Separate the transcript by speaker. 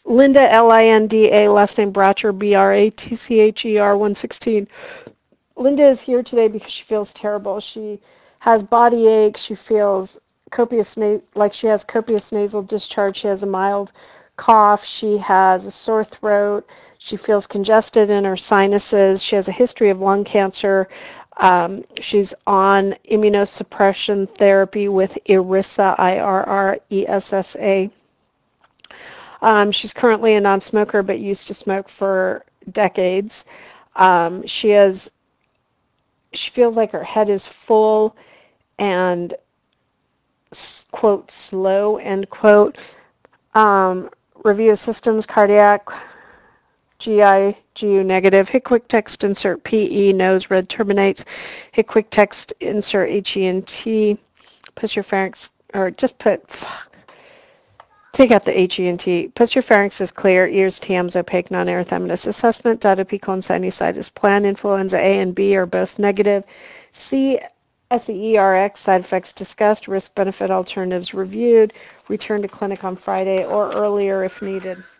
Speaker 1: Linda, Linda, last name Bratcher, Bratcher, 116. Linda is here today because she feels terrible. She has body ache. She feels like she has copious nasal discharge. She has a mild cough. She has a sore throat. She feels congested in her sinuses. She has a history of lung cancer. She's on immunosuppression therapy with Iressa, Irressa. She's currently a non-smoker but used to smoke for decades. Um, she has she feels like her head is full and quote slow end quote. Review of systems: cardiac, GI, GU negative. Hit quick text insert PE, nose red terminates. Hit quick text insert HENT. Push your pharynx, or just put take out the HENT. Posterior pharynx is clear. Ears, TMs, opaque, non-erythematous. Assessment: dipicon sinusitis. Plan: influenza A and B are both negative. C, SEERX. Side effects discussed. Risk-benefit alternatives reviewed. Return to clinic on Friday or earlier if needed.